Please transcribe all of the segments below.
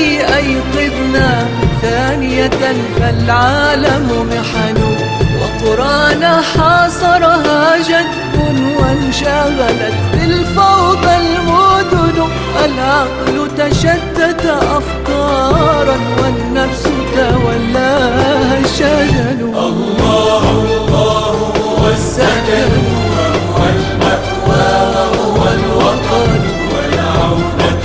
أيقظنا ثانية فالعالم محن، وقرانا حاصرها جدب وانشغلت بالفوضى المدن. العقل تشتت أفكارا والنفس تولاها الشجن. الله الله هو السكن وهو المأوى وهو الوطن، والعودة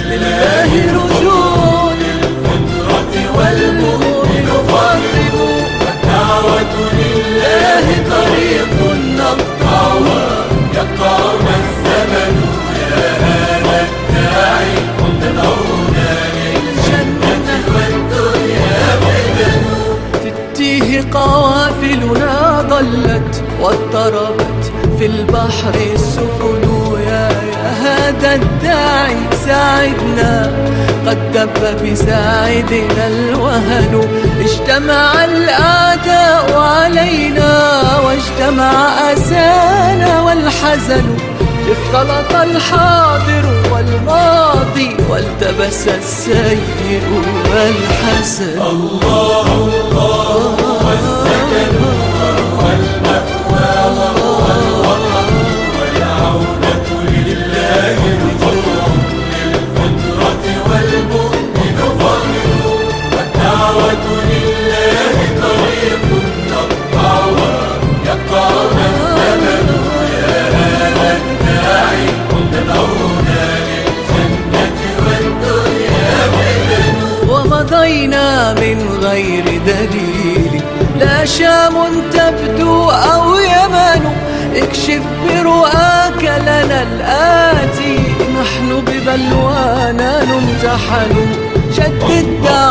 لله رجوع للفطرة والمؤمن فاطم، والدعوة لله طريق نقطعها يقطعنا الزمن. يا هذا الداعي تدعونا للجنة والدنيا فتن. في التيه قوافلنا ضلت واضطربت في البحر السفن. يا هذا الداعي ساعدنا، قد دب بساعدنا الوهن. اجتمع الأعداء علينا واجتمع أسانا والحزن. اختلط الحاضر والماضي والتبس السيء والحسن. الله الله هو السكن وهو المأوى وهو الوطن، والعودة لله رجوع للفطرة والمؤمن فاطم، والدعوة لله طريق نقطعها يقطعنا الزمن. يا هذا الداعي تدعونا للجنة والدنيا فتن. ومضينا من غير دليل، لا شام تبدو أو يمن. اكشف برؤاك لنا الآتي، نحن ببلوانا نمتحن. جدد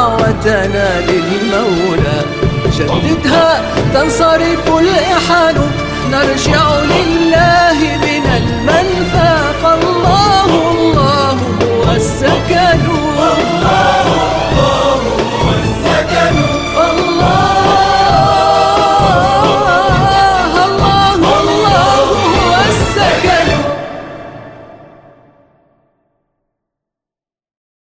دعوتنا للمولى، جددها تنصرف الإحن. نرجع